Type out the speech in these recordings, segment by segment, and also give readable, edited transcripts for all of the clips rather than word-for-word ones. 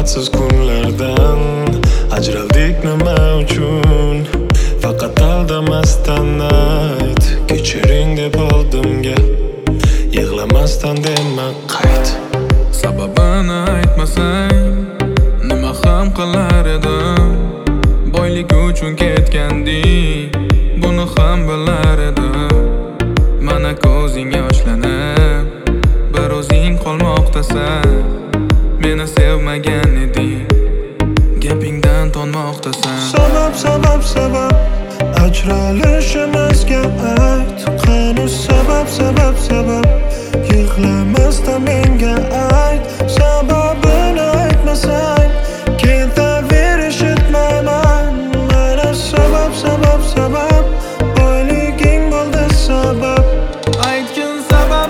shafqatsiz kunlardan ajraldik nima uchun? Faqat aldamasdan ayt, kechiring deb oldimga, yig'lamasdan dema qayt. Sababini aytmasang nima ham qilar edim? Boylik uchun ketganding, buni ham bilar edim. Mana ko'zing yoshlanib, bir o'zing qolmoqdasan. Meni sevmagan eding, gapingdan tonmoqdasan. Sabab ajralishimizga ayt. Qani sabab yig'lamasdan menga ayt. Sababini aytmasang ketaverishmayman. Mana sabab boyliging bo'ldi sabab. Aytgin sabab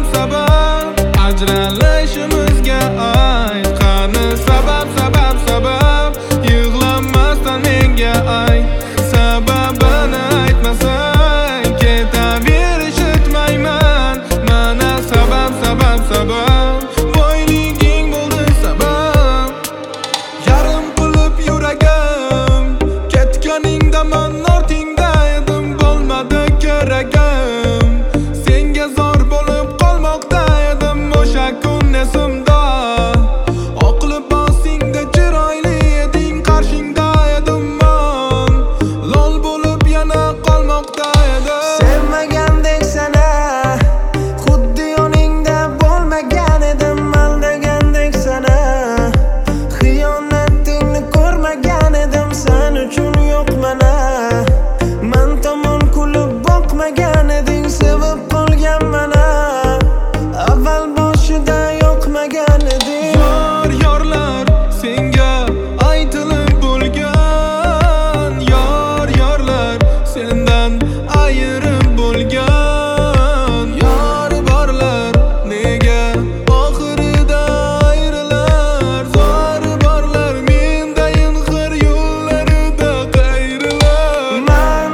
ajralishimizga ayt. Qani sabab yig'lamasdan menga ayt. Sababini aytmasang ketaverishmayman. Mana sabab boyliging bo'ldi sabab. Yarim qilib yuragim, ketganingdaman ortingda edim. Bo'lmadi keragim, senga zor bo'lib qolmoqda edim. O'sha kun esimda, oq libosingda chiroyli eding. Qarshingda edim men, lol bo'lib yana qolmoqda edim. Sevmagandek sana, xuddi yoningda bo'lmagan edim. Aldagandek sana, xiyonatingni ko'rmagan edim. Sen uchun yo'qmana, men tomon kulib boqmagan eding. Sevib qolgan mana, avval boshida yo'qmagan eding. Yorlar senga aytilib bo'lgan. Yorlar sendan ayirib bo'lgan. Yor borlar nega oxirida ayrilar. Zor borlar mendayin xir yo'llarida qayrilar. Man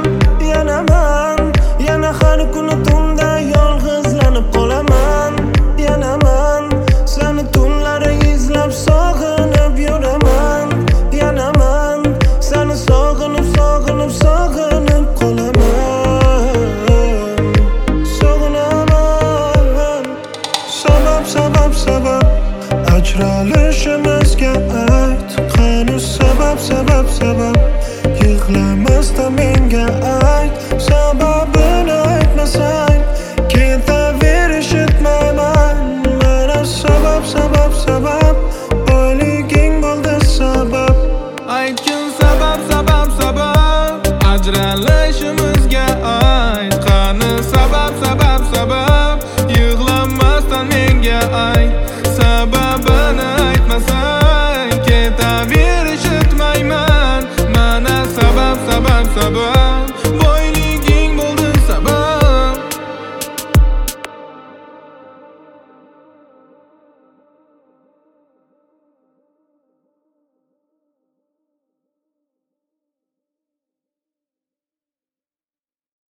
yana har kuni tunda yolg'izlanib qolaman. Yanaman seni tunlari izlab sog'inib yuraman. Yanaman seni sog'inib qolaman. Sog'inaman. Sabab ajralishimizga ayt. Qani sabab yig'lamasdan menga